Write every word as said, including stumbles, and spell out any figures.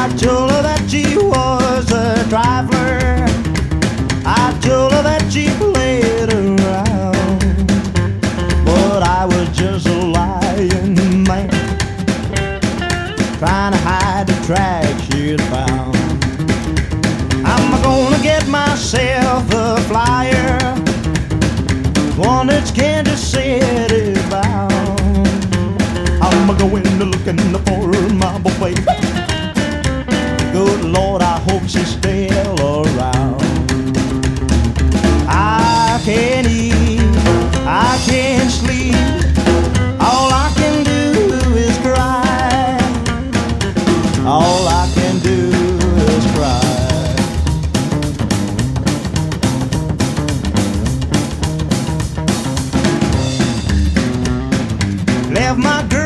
I told her that she was a trifler. I told her that she played around, but I was just a lying man, trying to hide the track she had found. I'm gonna get myself a flyer, one that's Kansas City bound. I'm going to looking for my baby. Good Lord, I hope she's still around. I can't eat, I can't sleep, all I can do is cry. All I can do is cry. Left my